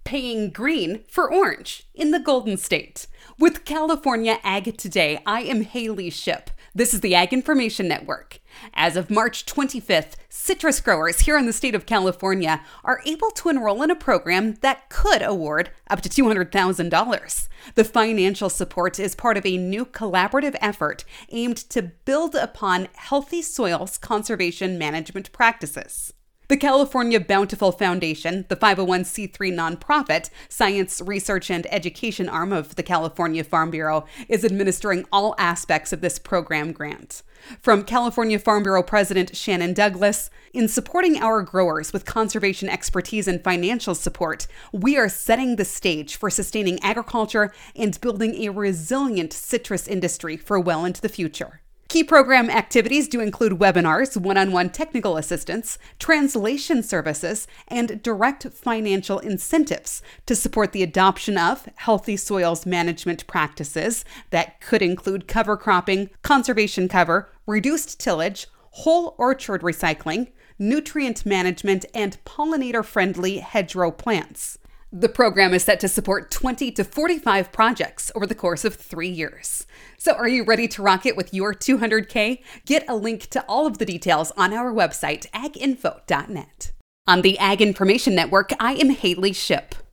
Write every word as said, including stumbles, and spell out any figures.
paying green for orange in the Golden State. With California Ag Today, I am Haley Ship. This is the Ag Information Network. As of March twenty-fifth, citrus growers here in the state of California are able to enroll in a program that could award up to two hundred thousand dollars. The financial support is part of a new collaborative effort aimed to build upon healthy soils conservation management practices. The California Bountiful Foundation, the five oh one c three nonprofit science, research, and education arm of the California Farm Bureau, is administering all aspects of this program grant. From California Farm Bureau President Shannon Douglas, in supporting our growers with conservation expertise and financial support, we are setting the stage for sustaining agriculture and building a resilient citrus industry for well into the future. Key program activities do include webinars, one-on-one technical assistance, translation services, and direct financial incentives to support the adoption of healthy soils management practices that could include cover cropping, conservation cover, reduced tillage, whole orchard recycling, nutrient management, and pollinator-friendly hedgerow plants. The program is set to support twenty to forty-five projects over the course of three years. So are you ready to rock it with your two hundred K? Get a link to all of the details on our website, ag info dot net. On the Ag Information Network, I am Haley Ship.